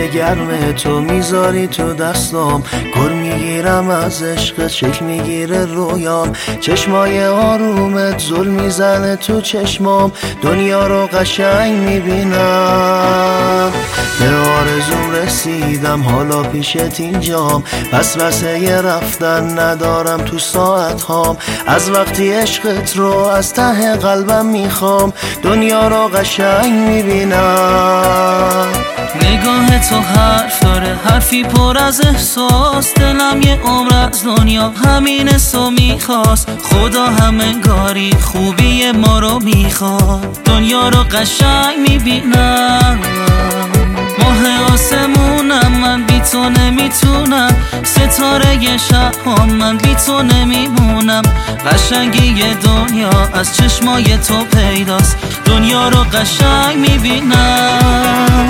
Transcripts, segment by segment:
دل گرم تو میذاری تو دستام، گر میگیرم از عشق، شکل میگیره رویام. چشمای آرومت زل میزنه تو چشمام، دنیا رو قشنگ میبینم. به آرزوم رسیدم حالا پیشت اینجام، پس واسه رفتن ندارم تو ساعت هام. از وقتی عشقت رو از ته قلبم میخوام، دنیا رو قشنگ میبینم. نگاه تو حرف داره، حرفی پر از احساس. دلم یه عمر از دنیا همین سو میخواست. خدا همنگاری خوبی ما رو میخواد، دنیا رو قشنگ میبینم. ماه آسمونم من بی تو نمیتونم، ستاره شبام من بی تو نمیمونم. قشنگی دنیا از چشمای تو پیداست، دنیا رو قشنگ میبینم.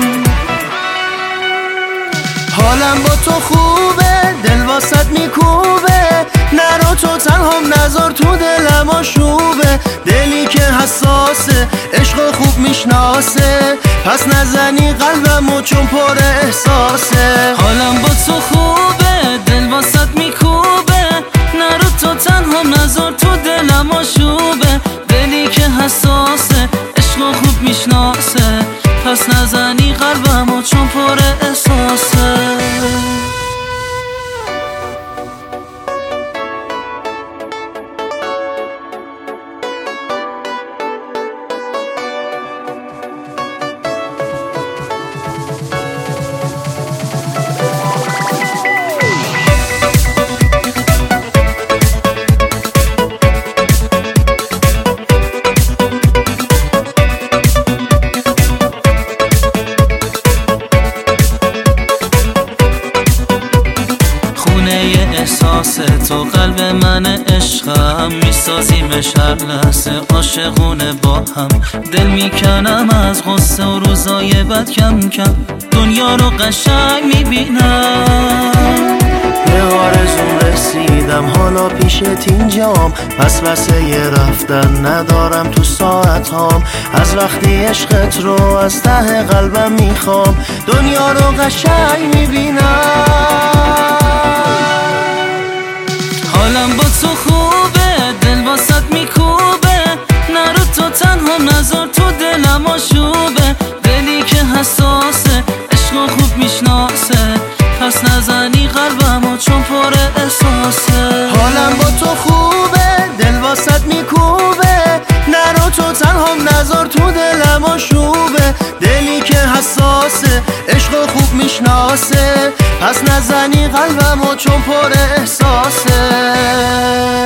حالم با تو خوبه، دل واسط میکوبه، نرو تو تنهام نذار تو دلم آشوبه. دلی که حساسه عشق خوب میشناسه، پس نزنی قلبمو چون پر احساسه. حالم با تو خوبه، دل واسط میکوبه، نرو تو تنهام نذار تو دلم آشوبه. دلی که حساسه عشق خوب میشناسه، پس نزنی قلبمو چون پر احساسه. احساس تو قلب من عشقم، میسازیمش هر لحظه عاشقونه با هم. دل میکنم از غصه و روزای بد کم کم، دنیا رو قشنگ میبینم. به آرزوم رسیدم حالا پیشت اینجام، پس واسه رفتن ندارم تو ساعت هام. از وقتی عشقت رو از ته قلبم میخوام، دنیا رو قشنگ میبینم. حالم با تو خوبه، دل واسط میکوبه، نرو تو تنها نذار تو دلم آشوبه. دلی که حساسه عشق خوب میشناسه، پس نزنی قلبمو چون پر احساسه. حالم با تو خوبه، دل واسط میکوبه، نرو تو تنهام نذار تو دلم آشوبه. دلی که حساسه عشق خوب میشناسه، پس نزنی قلبمو چون پر احساسه.